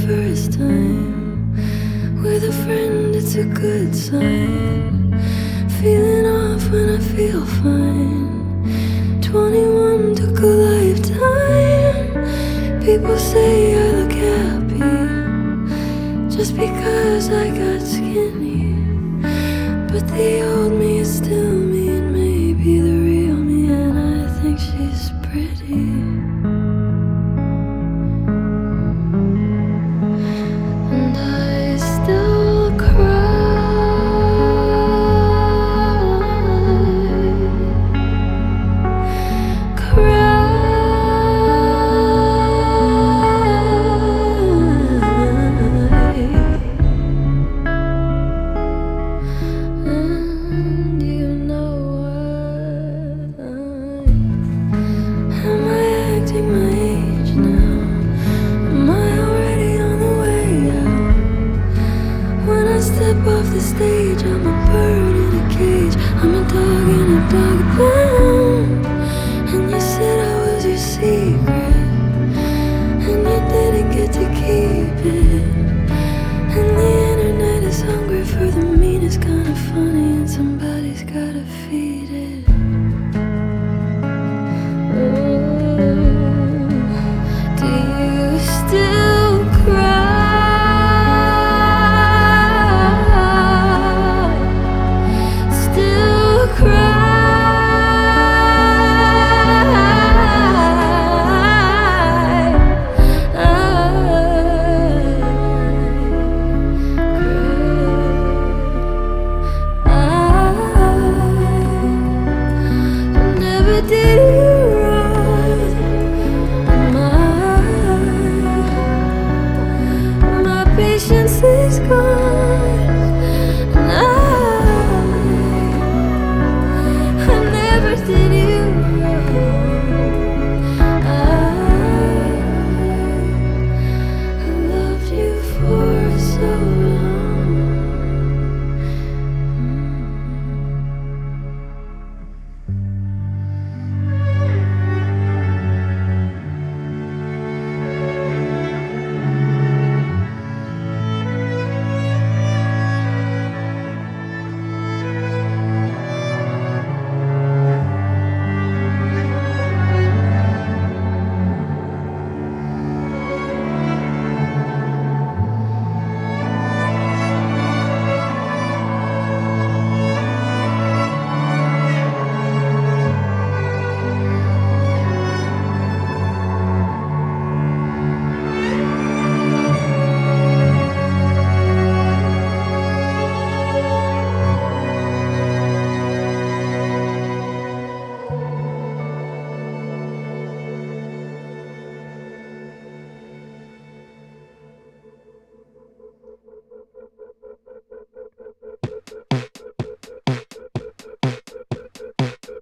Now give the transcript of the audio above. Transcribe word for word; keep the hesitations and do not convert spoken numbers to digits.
first time with a friend, it's a good sign. Feeling off when I feel fine. twenty-one took a lifetime. People say I look happy just because I got skinny, but the old me is still me, and maybe the real me, and I think she's pretty. And I still cry, cry. And you know what? Am I acting my age now? Am I already on the way out? When I step off the stage, I'm a bird in a cage. I'm a dog in a dog.